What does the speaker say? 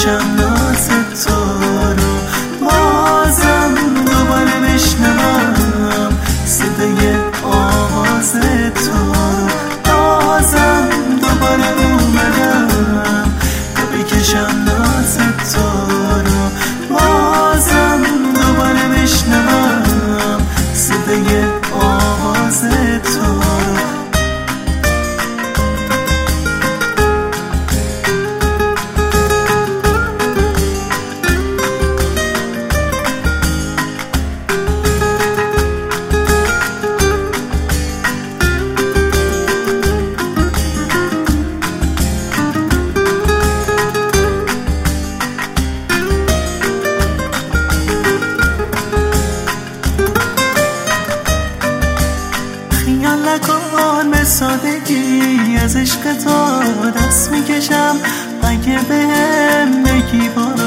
بکشم ناز تو رو، بازم دوباره بشنوم صدای آواز تو رو، بازم دوباره اومدم تا بکشم ناز تو رو، بازم دوباره بشنوم صدای آواز تو رو. خیال نکن به سادگی از عشق تو دست میکشم، اگه بهم بگی برو